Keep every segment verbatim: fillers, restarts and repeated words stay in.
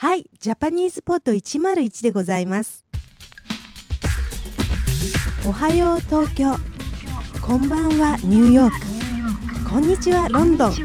はい、ジャパニーズポットいちまるいちでございます。おはよう東京、こんばんはニューヨーク、こんにちはロンドン。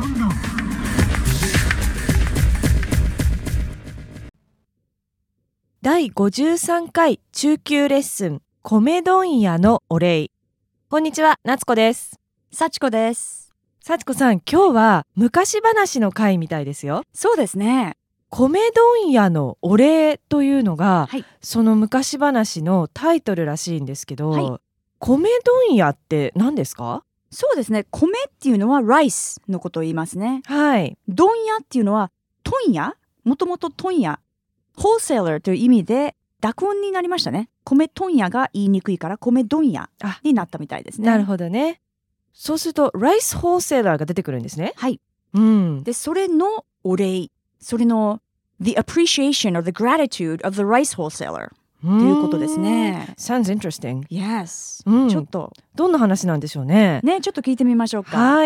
だいごじゅうさんかい中級レッスン、米問屋のお礼。こんにちは、夏子です。 幸子です。 幸子さん、今日は昔話の回みたいですよ。 そうですね。 米問屋のお礼というのが、 はい、 その昔話のタイトルらしいんですけど、 はい、 米問屋って何ですか？ そうですね。米っていうのはライスのことを言いますね。 はい。 問屋っていうのは問屋、もともと問屋、ホーセーラーという意味で濁音になりましたね。米問屋が言いにくいから米問屋になったみたいですね。 なるほどね。そうするとライスホーセーラーが出てくるんですね。 はい。 うん、 でそれのお礼、それの the appreciation or the gratitude of the rice wholesaler ということですね。 Sounds interesting. Yes、 うん、 ちょっとどんな話なんでしょうね。 ね、ちょっと聞いてみましょうか。 はい。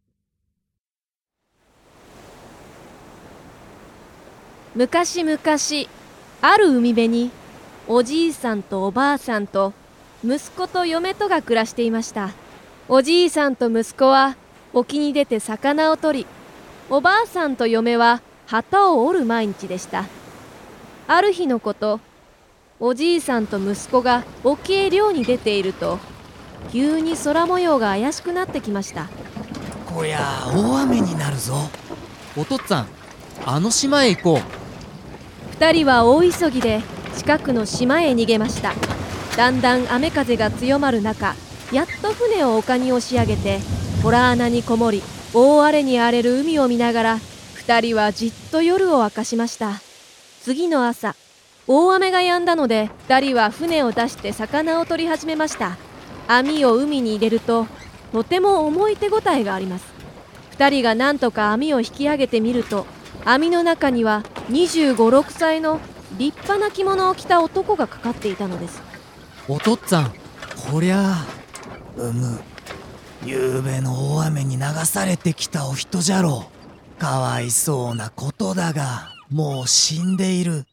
昔々ある海辺におじいさんとおばあさんと息子と嫁とが暮らしていました。おじいさんと息子は沖に出て魚を取り、おばあさんと嫁は旗を折る毎日でした。ある日のこと、おじいさんと息子が沖へ漁に出ていると、急に空模様が怪しくなってきました。 こりゃ大雨になるぞ。お父っつぁん、あの島へ行こう。 二人は大急ぎで近くの島へ逃げました。だんだん雨風が強まる中、やっと船を丘に押し上げて洞穴にこもり、大荒れに荒れる海を見ながら二人はじっと夜を明かしました。次の朝、大雨が止んだので二人は船を出して魚を取り始めました。網を海に入れるととても重い手応えがあります。二人が何とか網を引き上げてみると、網の中にはにじゅうご、ろくさいの立派な着物を着た男がかかっていたのです。 お父っつぁん、こりゃあうむ、ゆうべの大雨に流されてきたお人じゃろう。かわいそうなことだが、もう死んでいる。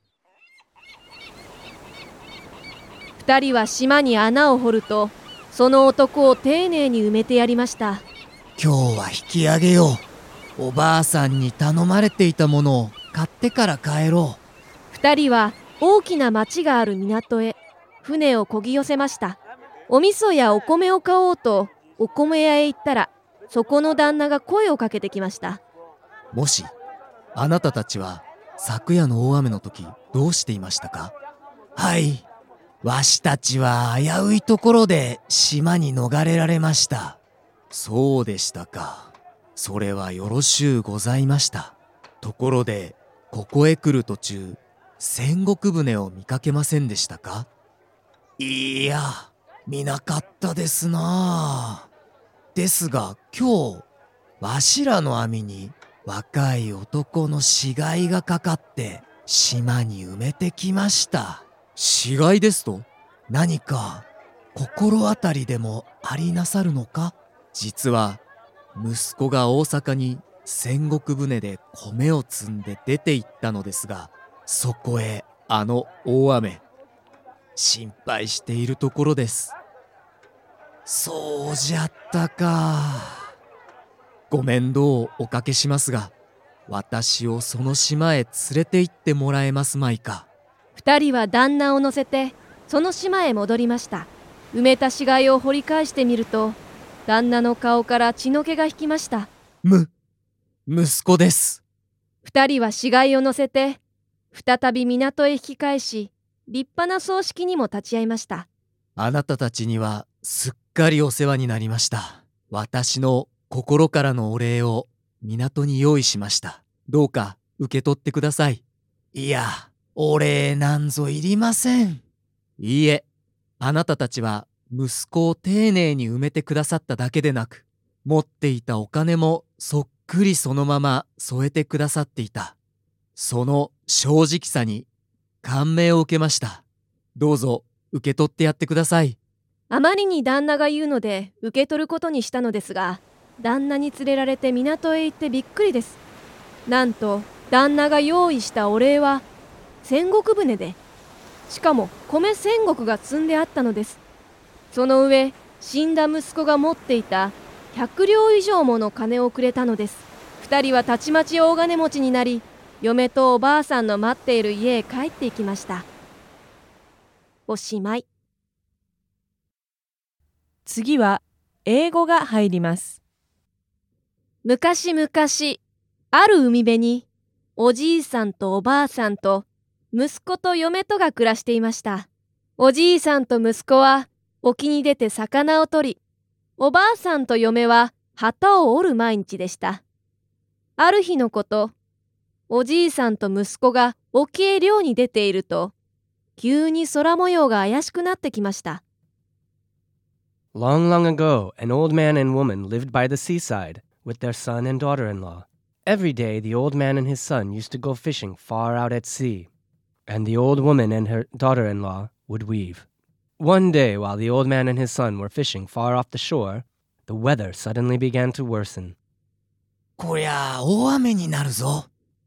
二人は島に穴を掘ると、その男を丁寧に埋めてやりました。 今日は引き上げよう。おばあさんに頼まれていたものを買ってから帰ろう。 二人は大きな町がある港へ船を漕ぎ寄せました。お味噌やお米を買おうとお米屋へ行ったら、そこの旦那が声をかけてきました。 もし、あなたたちは昨夜の大雨の時どうしていましたか？はい、わしたちは危ういところで島に逃れられました。そうでしたか。それはよろしゅうございました。ところで、ここへ来る途中、戦国船を見かけませんでしたか？いや、見なかったですな。ですが今日、わしらの網に若い男の死骸がかかって島に埋めてきました。死骸ですと？何か心当たりでもありなさるのか？実は息子が大阪に戦国船で米を積んで出て行ったのですが、そこへあの大雨、心配しているところです。そうじゃったか。ご面倒をおかけしますが、私をその島へ連れて行ってもらえますまいか。 二人は旦那を乗せてその島へ戻りました。埋めた死骸を掘り返してみると、旦那の顔から血の気が引きました。 む、息子です。 二人は死骸を乗せて再び港へ引き返し、立派な葬式にも立ち会いました。 あなたたちにはすっかりお世話になりました。私の心からのお礼を港に用意しました。どうか受け取ってください。いや、お礼なんぞいりません。いいえ、あなたたちは息子を丁寧に埋めてくださっただけでなく、持っていたお金もそっくりそのまま添えてくださっていた。その正直さに感銘を受けました。どうぞ受け取ってやってください。 あまりに旦那が言うので受け取ることにしたのですが、旦那に連れられて港へ行ってびっくりです。なんと旦那が用意したお礼は千石船で、しかも米千石が積んであったのです。その上、死んだ息子が持っていた百両以上もの金をくれたのです。二人はたちまち大金持ちになり、嫁とおばあさんの待っている家へ帰っていきました。おしまい。 次は英語が入ります。 昔々、ある海辺に、おじいさんとおばあさんと、息子と嫁とが暮らしていました。おじいさんと息子は、沖に出て魚を取り、おばあさんと嫁は旗を折る毎日でした。ある日のこと、おじいさんと息子が沖へ漁に出ていると、急に空模様が怪しくなってきました。 Long, long ago, an old man and woman lived by the seaside with their son and daughter-in-law. Every day, the old man and his son used to go fishing far out at sea, and the old woman and her daughter-in-law would weave. One day, while the old man and his son were fishing far off the shore, the weather suddenly began to worsen. こりゃあ大雨になるぞ。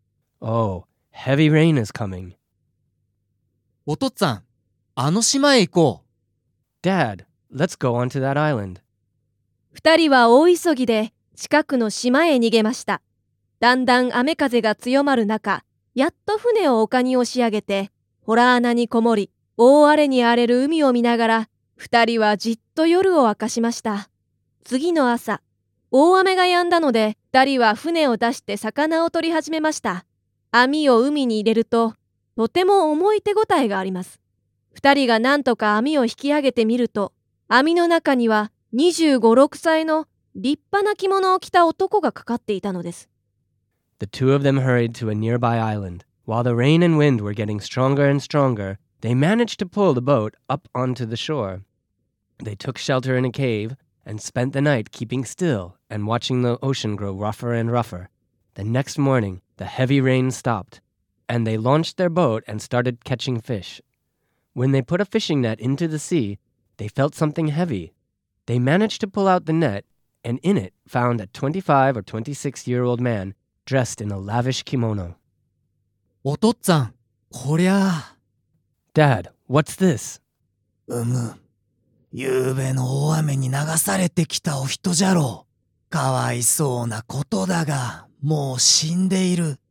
Oh, heavy rain is coming. お父っつぁん、あの島へ行こう。 Dad, let's go on to that island. 二人は大急ぎで近くの島へ逃げました。だんだん雨風が強まる中、やっと船を丘に押し上げて、洞穴にこもり、大荒れに荒れる海を見ながら、二人はじっと夜を明かしました。次の朝、大雨が止んだので、二人は船を出して魚を取り始めました。網を海に入れると、とても重い手ごたえがあります。二人が何とか網を引き上げてみると、網の中にはにじゅうご、ろくさいの立派な着物を着た男がかかっていたのです。 The two of them hurried to a nearby island. While the rain and wind were getting stronger and stronger, they managed to pull the boat up onto the shore. They took shelter in a cave and spent the night keeping still and watching the ocean grow rougher and rougher. The next morning, the heavy rain stopped, and they launched their boat and started catching fish. When they put a fishing net into the sea, they felt something heavy. They managed to pull out the net, and in it found a twenty-five or twenty-six-year-old man dressed in a lavish kimono. お父っつぁん、こりゃあ。 Dad, what's this? うむ、ゆうべの大雨に流されてきたお人じゃろう。かわいそうなことだが、もう死んでいる。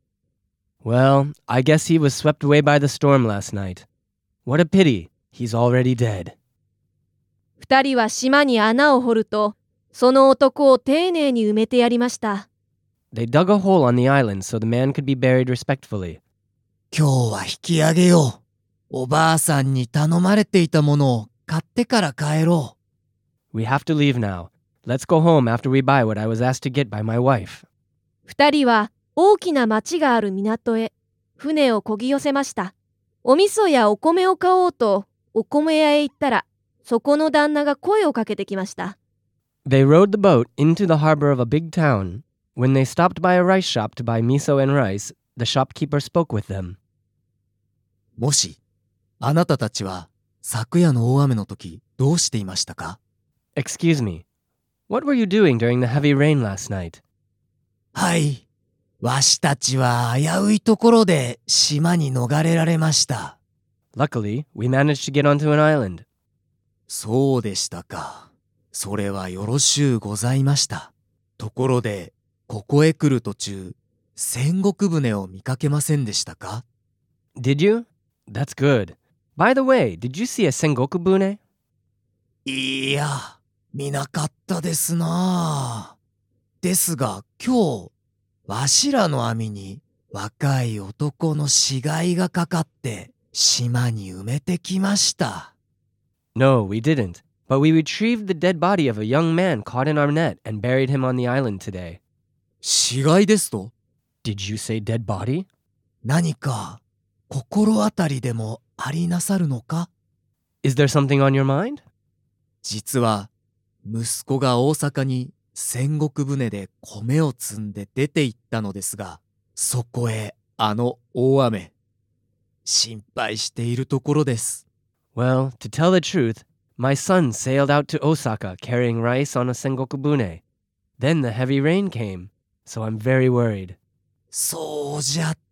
Well, I guess he was swept away by the storm last night. What a pity, he's already dead. 二人は島に穴を掘ると、その男を丁寧に埋めてやりました。 They dug a hole on the island so the man could be buried respectfully. 今日は引き上げよう。おばあさんに頼まれていたものを買ってから帰ろう。We have to leave now. Let's go home after we buy what I was asked to get by my wife. 二人は大きな町がある港へ船を漕ぎ寄せました。お味噌やお米を買おうとお米屋へ行ったら、そこの旦那が声をかけてきました。 They rowed the boat into the harbor of a big town. When they stopped by a rice shop to buy miso and rice, the shopkeeper spoke with them. もし、あなたたちは昨夜の大雨の時どうしていましたか？ Excuse me. What were you doing during the heavy rain last night? はい。わしたちは危ういところで島に逃れられました。 Luckily, we managed to get onto an island. そうでしたか。それはよろしゅうございました。ところで、ここへ来る途中、千石船を見かけませんでしたか？ Did you? That's good. By the way, did you see a sengoku bune? いや、見なかったですな。ですが今日、わしらの網に若い男の死骸がかかって島に埋めてきました。 No, we didn't. But we retrieved the dead body of a young man caught in our net and buried him on the island today. 死骸ですと？ Did you say dead body? 何か心当たりでもありなさるのか？ Is there something on your mind? 実は息子が大阪に千石船で米を積んで出て行ったのですが、そこへあの大雨。心配しているところです。 Well, to tell the truth, my son sailed out to Osaka carrying rice on a sengoku bune. Then the heavy rain came, so I'm very worried. そうじゃっ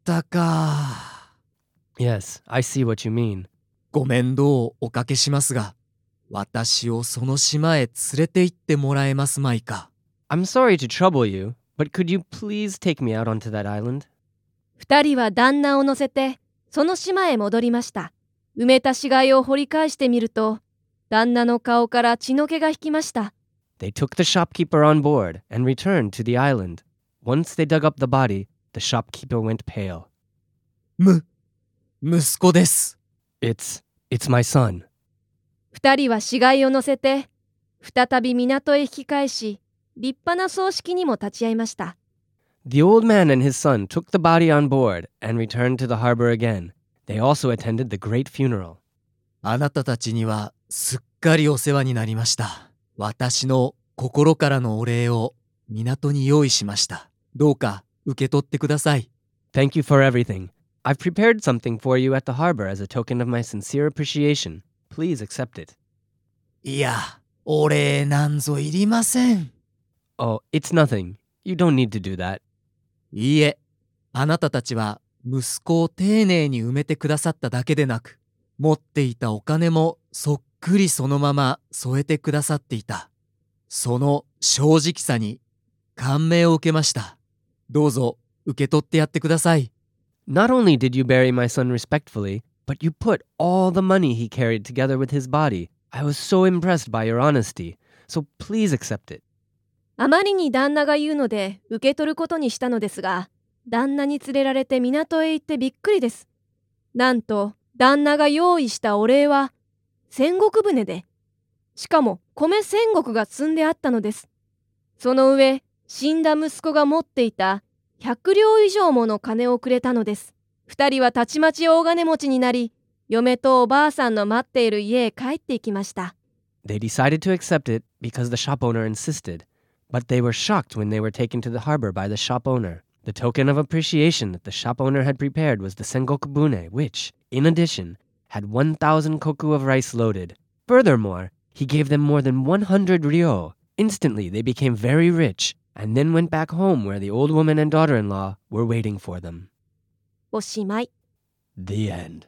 たか。 Yes, I see what you mean. ご面倒をおかけしますが、私をその島へ連れて行ってもらえますまいか。 I'm sorry to trouble you, but could you please take me out onto that island? 二人は旦那を乗せてその島へ戻りました。埋めた死骸を掘り返してみると、旦那の顔から血の気が引きました。 They took the shopkeeper on board and returned to the island. Once they dug up the body, the shopkeeper went pale. む、息子です。 It's, it's my son. 二人は死骸を乗せて再び港へ引き返し、立派な葬式にも立ち会いました。 The old man and his son took the body on board and returned to the harbor again. They also attended the great funeral. あなたたちにはすっかりお世話になりました。私の心からのお礼を港に用意しました。どうか受け取ってください。 Thank you for everything. I've prepared something for you at the harbor as a token of my sincere appreciation. Please accept it. いや、お礼なんぞいりません。 Oh, it's nothing. You don't need to do that. いいえ、あなたたちは息子を丁寧に埋めてくださっただけでなく、持っていたお金もそっくりそのまま添えてくださっていた。その正直さに感銘を受けました。どうぞ受け取ってやってください。 Not only did you bury my son respectfully, but you put all the money he carried together with his body. I was so impressed by your honesty. So please accept it. あまりに旦那が言うので受け取ることにしたのですが、旦那に連れられて港へ行ってびっくりです。なんと旦那が用意したお礼は千石船で、しかも米千石が積んであったのです。その上、死んだ息子が持っていた百両以上もの金をくれたのです。二人はたちまち大金持ちになり、嫁とおばあさんの待っている家へ帰っていきました。 They decided to accept it because the shop owner insisted, but they were shocked when they were taken to the harbor by the shop owner. The token of appreciation that the shop owner had prepared was the sengoku bune, which, in addition, had one thousand koku of rice loaded. Furthermore, he gave them more than one hundred ryo. Instantly, they became very rich, and then went back home where the old woman and daughter-in-law were waiting for them. おしまい。 The end.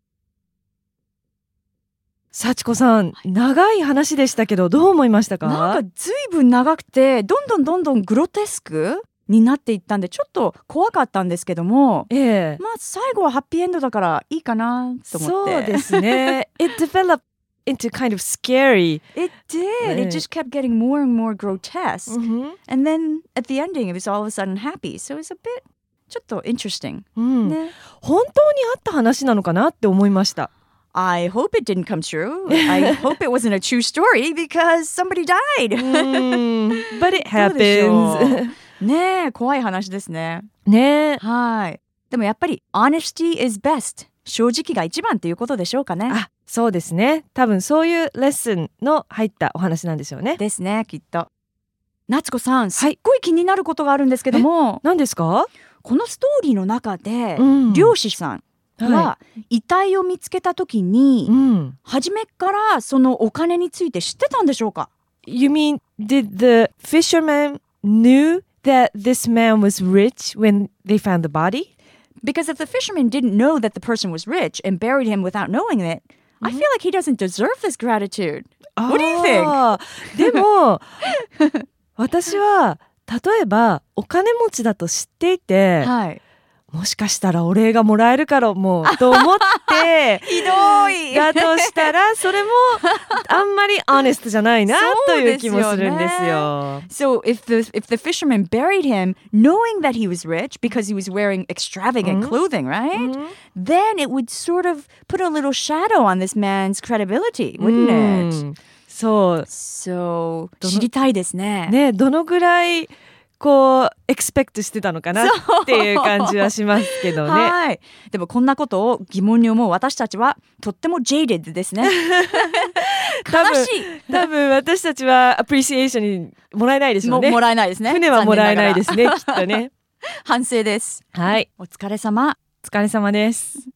幸子さん、長い話でしたけどどう思いましたか？ なんかずいぶん長くて、どんどんどんどんグロテスクになっていったんで、ちょっと怖かったんですけども、 ええ、 まあ最後はハッピーエンドだからいいかなと思って。 そうですね。It developed into kind of scary. It did. It just kept getting more and more grotesque. Mm-hmm. And then at the ending, it was all of a sudden happy. So it was a bit ちょっと interesting、 うんね。 本当にあった話なのかなって思いました。 I hope it didn't come true. I hope it wasn't a true story because somebody died. うん、But it happens. ねえ、怖い話ですね。 ねえ。 はい。でもやっぱり honesty is best. 正直が一番っていうことでしょうかね。 あ、そうですね。多分そういうレッスンの入ったお話なんでしょうね。 ですね、きっと。夏子さん、すっごい気になることがあるんですけども、 何ですか？ このストーリーの中で、 うん、 漁師さんは、はい、遺体を見つけた時に、うん、初めからそのお金について知ってたんでしょうか？ You mean, did the fisherman knew that this man was rich when they found the body? Because if the fisherman didn't know that the person was rich and buried him without knowing it, I feel like he doesn't deserve this gratitude. What do you think? でも私は例えばお金持ちだと知っていて、はい、もしかしたらお礼がもらえるからもと思ってひどいだとしたらそれもあんまり honest じゃないなという気もするんですよ。 So if the if the fisherman buried him knowing that he was rich because he was wearing extravagant、mm-hmm. clothing, right?、Mm-hmm. Then it would sort of put a little shadow on this man's credibility, wouldn't、mm. it? そう。 そう。知りたいですね。 ね、どのぐらいこうエクスペクトしてたのかなっていう感じはしますけどね。 はい。でもこんなことを疑問に思う私たちはとっても jaded ですね。悲しい。 多分私たちはアプリシエーションにもらえないですよね。 も, もらえないですね。 船はもらえないですね。きっとね。 反省です。 はい。 お疲れ様。 お疲れ様です。